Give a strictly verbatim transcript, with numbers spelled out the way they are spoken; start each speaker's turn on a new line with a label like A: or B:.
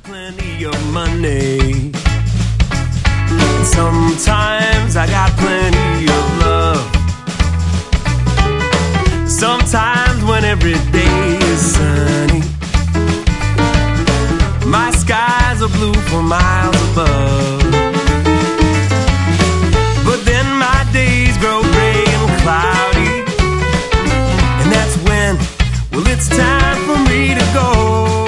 A: plenty of money. And sometimes I got plenty of love. Sometimes when every day is sunny, my skies are blue for miles above. But then my days grow gray and cloudy, and that's when, well, it's time for me to go.